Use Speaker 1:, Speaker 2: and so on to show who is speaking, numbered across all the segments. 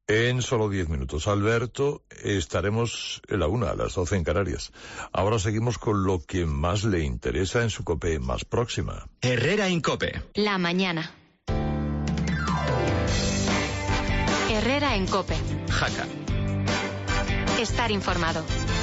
Speaker 1: En solo 10 minutos, Alberto, estaremos en la 1, a las 12 en Canarias. Ahora seguimos con lo que más le interesa en su COPE más próxima.
Speaker 2: Herrera en COPE.
Speaker 3: La mañana. Herrera en COPE.
Speaker 2: Jaca.
Speaker 3: Estar informado.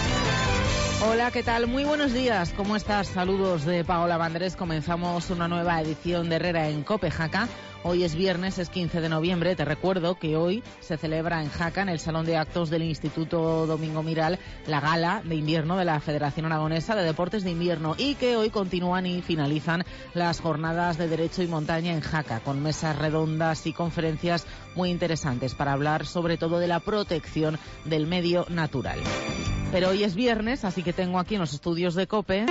Speaker 4: Hola, ¿qué tal? Muy buenos días. ¿Cómo estás? Saludos de Paola Bandrés. Comenzamos una nueva edición de Herrera en COPE, Jaca. Hoy es viernes, es 15 de noviembre. Te recuerdo que hoy se celebra en Jaca, en el Salón de Actos del Instituto Domingo Miral, la gala de invierno de la Federación Aragonesa de Deportes de Invierno, y que hoy continúan y finalizan las jornadas de Derecho y Montaña en Jaca, con mesas redondas y conferencias muy interesantes para hablar sobre todo de la protección del medio natural. Pero hoy es viernes, así que tengo aquí en los estudios de COPE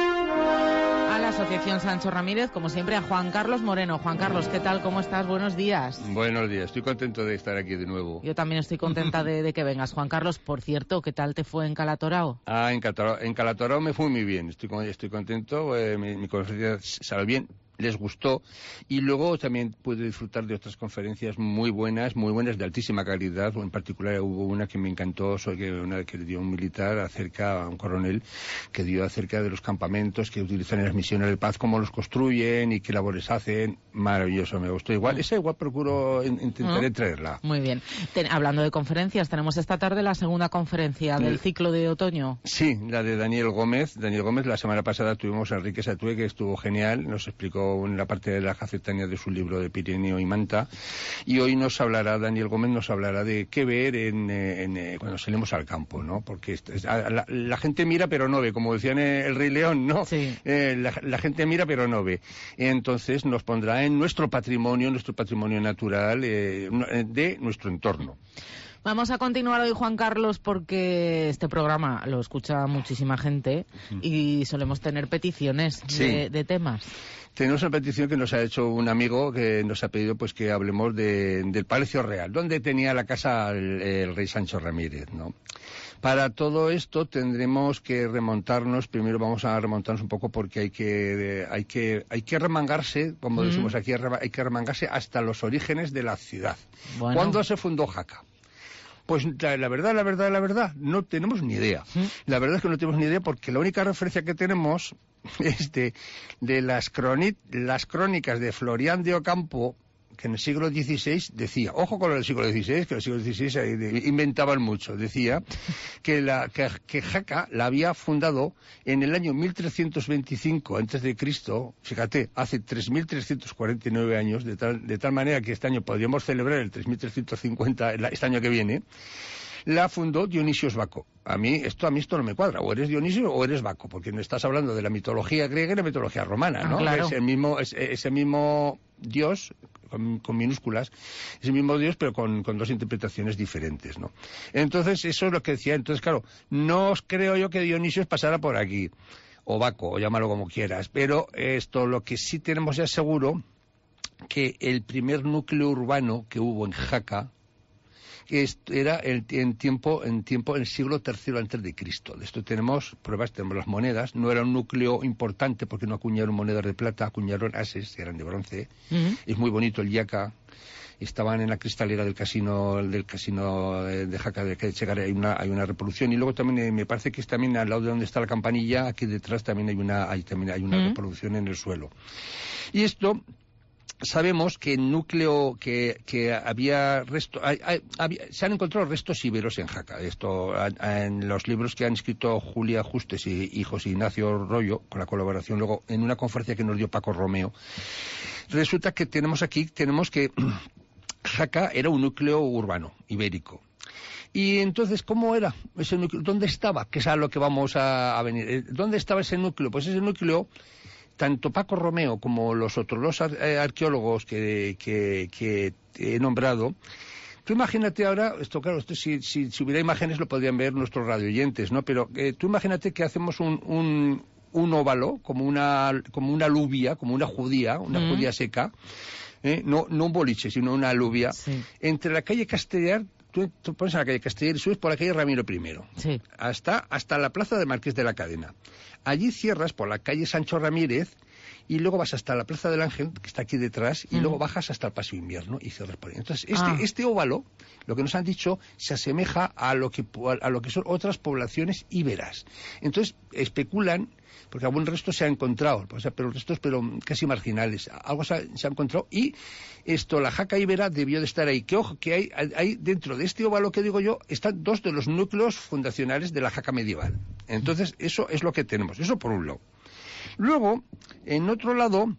Speaker 4: a la Asociación Sancho Ramírez, como siempre, a Juan Carlos Moreno. Juan Carlos, ¿qué tal? ¿Cómo estás? Buenos días.
Speaker 5: Buenos días, estoy contento de estar aquí de nuevo.
Speaker 4: Yo también estoy contenta de que vengas. Juan Carlos, por cierto, ¿qué tal te fue en Calatorao?
Speaker 5: En Calatorao me fue muy bien, estoy contento, mi conferencia salió bien. Les gustó, y luego también pude disfrutar de otras conferencias muy buenas de altísima calidad. En particular hubo una que me encantó, una que dio un militar un coronel, que dio acerca de los campamentos que utilizan en las misiones de paz, cómo los construyen y qué labores hacen. Maravilloso, me gustó. Igual procuro, intentaré traerla.
Speaker 4: Muy bien. Hablando de conferencias, tenemos esta tarde la segunda conferencia del ciclo de otoño.
Speaker 5: Sí, la de Daniel Gómez. La semana pasada tuvimos a Enrique Satúe, que estuvo genial, nos explicó en la parte de la Jacetania de su libro de Pirineo y Manta, y hoy Daniel Gómez nos hablará de qué ver cuando salimos al campo, ¿no? Porque la gente mira pero no ve, como decían el Rey León, ¿no?
Speaker 4: Sí.
Speaker 5: La gente mira pero no ve. Entonces nos pondrá en nuestro patrimonio natural de nuestro entorno.
Speaker 4: Vamos a continuar hoy, Juan Carlos, porque este programa lo escucha muchísima gente y solemos tener peticiones de temas.
Speaker 5: Tenemos una petición que nos ha hecho un amigo que nos ha pedido pues que hablemos del Palacio Real, donde tenía la casa el rey Sancho Ramírez, ¿no? Para todo esto tendremos que remontarnos, primero vamos a remontarnos un poco porque hay que remangarse, como decimos aquí, hay que remangarse hasta los orígenes de la ciudad.
Speaker 4: Bueno.
Speaker 5: ¿Cuándo se fundó Jaca? Pues la verdad, no tenemos ni idea. La verdad es que no tenemos ni idea, porque la única referencia que tenemos es de las crónicas de Florián de Ocampo, que en el siglo XVI decía, ojo con el siglo XVI, que en el siglo XVI inventaban mucho, decía que Jaca la había fundado en el año 1325 a.C., fíjate, hace 3.349 años, de tal manera que este año podríamos celebrar el 3.350, este año que viene. La fundó Dionisio Baco. A mí esto no me cuadra. O eres Dionisio o eres Baco, porque no estás hablando de la mitología griega y la mitología romana, ¿no?
Speaker 4: Claro.
Speaker 5: Ese mismo Dios, con minúsculas, ese mismo Dios, pero con dos interpretaciones diferentes, ¿no? Entonces, eso es lo que decía. Entonces, claro, no creo yo que Dionisio pasara por aquí, o Baco, o llámalo como quieras, pero lo que sí tenemos ya seguro, que el primer núcleo urbano que hubo en Jaca era en el siglo III antes de Cristo. De esto tenemos pruebas, tenemos las monedas. No era un núcleo importante porque no acuñaron monedas de plata, acuñaron ases, que eran de bronce. Es muy bonito el Yaca. Estaban en la cristalera del casino de Jaca de Echegaray, hay una reproducción, y luego también me parece que es también al lado de donde está la campanilla, aquí detrás también hay una reproducción en el suelo. Y esto sabemos que el núcleo que había se han encontrado restos íberos en Jaca. Esto en los libros que han escrito Julia Justes y José Ignacio Rollo, con la colaboración luego en una conferencia que nos dio Paco Romeo. Resulta que tenemos que Jaca era un núcleo urbano ibérico. Y entonces, ¿cómo era ese núcleo? ¿Dónde estaba? Que es a lo que vamos a venir. ¿Dónde estaba ese núcleo? Pues ese núcleo, tanto Paco Romeo como los otros dos arqueólogos que he nombrado, tú imagínate ahora, si hubiera imágenes lo podrían ver nuestros radioyentes, ¿no? Pero tú imagínate que hacemos un óvalo, como una alubia, como una judía seca, no un boliche, sino una alubia, sí. Entre la calle Castellar, tú pones a la calle Castellar y subes por la calle Ramiro I, sí. hasta la plaza de Marqués de la Cadena. Allí cierras por la calle Sancho Ramírez y luego vas hasta la Plaza del Ángel, que está aquí detrás, y luego bajas hasta el Paseo Invierno y cierras por ahí. Entonces, este óvalo, lo que nos han dicho, se asemeja a lo que son otras poblaciones íberas. Entonces, especulan, porque algún resto se ha encontrado, o sea, pero restos casi marginales, algo se ha encontrado, y la jaca íbera debió de estar ahí. Que ojo, que hay dentro de este óvalo que digo yo, están dos de los núcleos fundacionales de la jaca medieval. Entonces, eso es lo que tenemos, eso por un lado. Luego, en otro lado,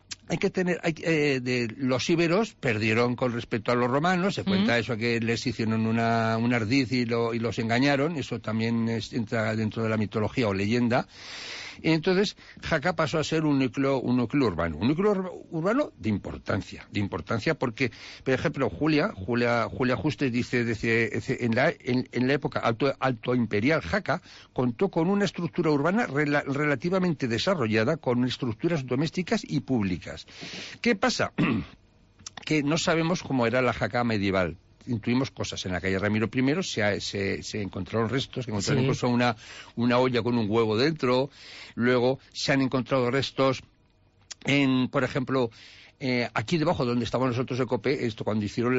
Speaker 5: los íberos perdieron con respecto a los romanos, se cuenta eso, que les hicieron un ardiz y los engañaron, eso también entra dentro de la mitología o leyenda. Y entonces Jaca pasó a ser un núcleo urbano de importancia porque, por ejemplo, Julia Justes dice en la época alto imperial, Jaca contó con una estructura urbana relativamente desarrollada, con estructuras domésticas y públicas. ¿Qué pasa? Que no sabemos cómo era la Jaca medieval. Intuimos cosas. En la calle Ramiro I se encontraron restos, se encontraron incluso una olla con un huevo dentro. Luego se han encontrado restos por ejemplo, aquí debajo donde estábamos nosotros de Copé, cuando hicieron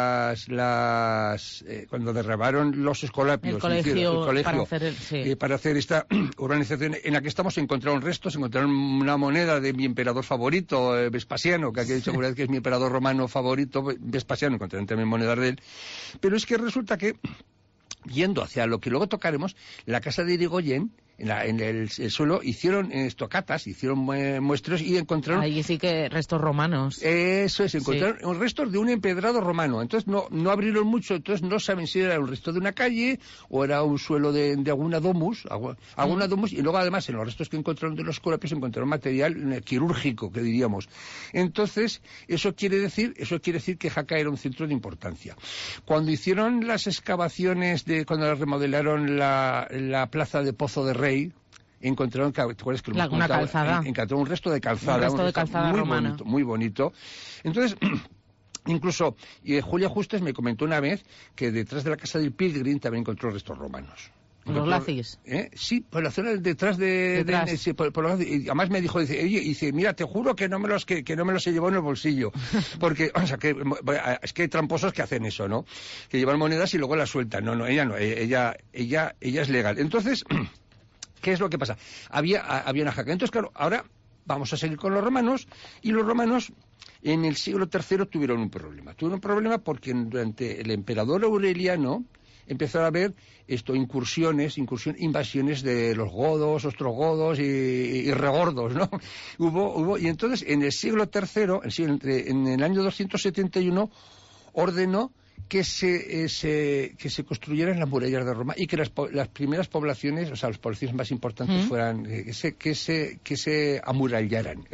Speaker 5: cuando derribaron los escolapios,
Speaker 4: el colegio
Speaker 5: para hacer esta urbanización en la que estamos, encontraron restos, encontraron una moneda de mi emperador favorito, Vespasiano, que aquí he dicho alguna vez que es mi emperador romano favorito, Vespasiano, encontraron también monedas de él. Pero es que resulta que, yendo hacia lo que luego tocaremos, la casa de Irigoyen, en el suelo, hicieron estocatas, hicieron muestros y encontraron...
Speaker 4: Ahí sí que restos romanos.
Speaker 5: Eso es, encontraron restos de un empedrado romano. Entonces no abrieron mucho, entonces no saben si era un resto de una calle o era un suelo de alguna domus, y luego además en los restos que encontraron de los escolapios encontraron material quirúrgico, que diríamos. Entonces, eso quiere decir que Jaca era un centro de importancia. Cuando hicieron las excavaciones, cuando remodelaron la plaza de Pozo de Rey, encontraron
Speaker 4: una calzada.
Speaker 5: Encontraron un resto de calzada,
Speaker 4: muy romana.
Speaker 5: Muy bonito. Entonces, incluso Julia Justes me comentó una vez que detrás de la casa del Pilgrim también encontró restos romanos.
Speaker 4: ¿Los Lacis?
Speaker 5: Sí, por la zona detrás y además me dijo, dice, mira, te juro que no me los he llevado en el bolsillo, porque, o sea, es que hay tramposos que hacen eso, ¿no? Que llevan monedas y luego las sueltan. No, ella no, ella es legal. Entonces, ¿qué es lo que pasa? Había una jaca. Entonces, claro, ahora vamos a seguir con los romanos, y los romanos en el siglo III tuvieron un problema. Tuvieron un problema porque durante el emperador Aureliano empezó a haber invasiones de los godos, ostrogodos y regordos, ¿no? Y entonces en el siglo III, en el año 271, ordenó que se construyeran las murallas de Roma y que las primeras poblaciones, o sea, las poblaciones más importantes fueran, que se amurallaran.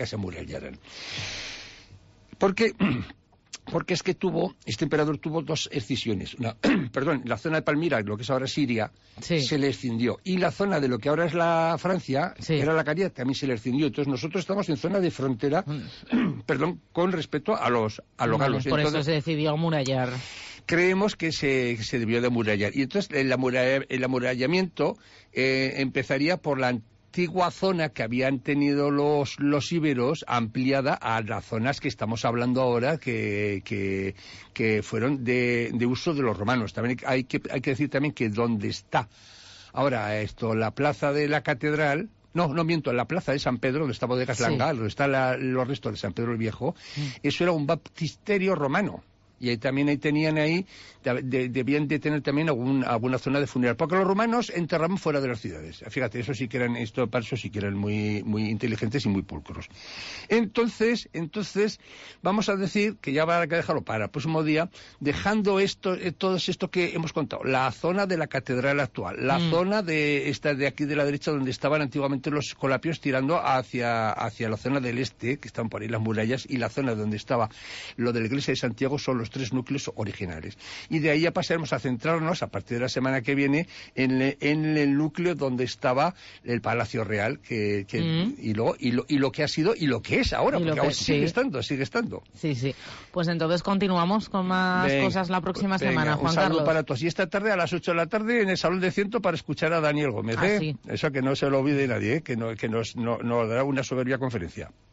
Speaker 5: Porque es que este emperador tuvo dos escisiones. La zona de Palmira, lo que es ahora Siria, se le escindió. Y la zona de lo que ahora es la Francia, era la Caria, también se le escindió. Entonces nosotros estamos en zona de frontera, con respecto a los galos.
Speaker 4: Por eso se decidió amurallar.
Speaker 5: Creemos que se debió de amurallar. Y entonces el amurallamiento empezaría por la antigua zona que habían tenido los íberos, ampliada a las zonas que estamos hablando ahora, que fueron de uso de los romanos. También hay que decir también que donde está ahora la plaza de la catedral, no miento, la plaza de San Pedro, donde está Bodegas Langa, donde están los restos de San Pedro el Viejo, eso era un baptisterio romano. Y debían de tener también alguna zona de funeral. Porque los romanos enterraban fuera de las ciudades. Fíjate, eso sí que eran muy, muy inteligentes y muy pulcros. Entonces, vamos a decir que ya va a dejarlo para el próximo día, dejando todo esto que hemos contado. La zona de la catedral actual, la zona de aquí de la derecha, donde estaban antiguamente los escolapios, tirando hacia la zona del este, que están por ahí las murallas, y la zona donde estaba lo de la iglesia de Santiago son los tres núcleos originales. Y de ahí ya pasaremos a centrarnos, a partir de la semana que viene, en el núcleo donde estaba el Palacio Real, y lo que ha sido y lo que es ahora, porque aún sigue estando.
Speaker 4: Sí. Pues entonces continuamos con más cosas la próxima semana, Juan Carlos.
Speaker 5: Un saludo para todos. Y esta tarde a las 8 de la tarde en el Salón de Ciento para escuchar a Daniel Gómez.
Speaker 4: Sí.
Speaker 5: Eso que no se lo olvide nadie, que nos dará una soberbia conferencia.